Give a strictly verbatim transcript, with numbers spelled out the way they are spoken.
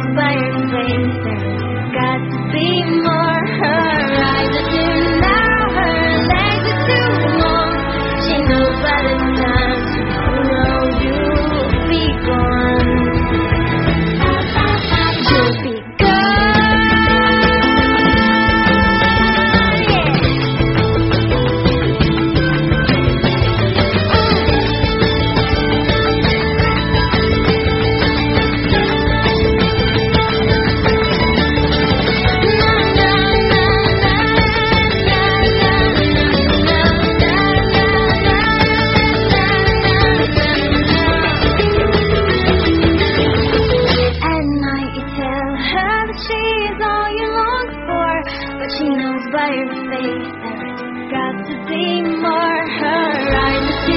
by her face there's got to be more. Her eyes are dim now, her legs are too long. She knows by the time tomorrow you'll be gone. You'll be she knows by her face there's got to be more. Her eyes are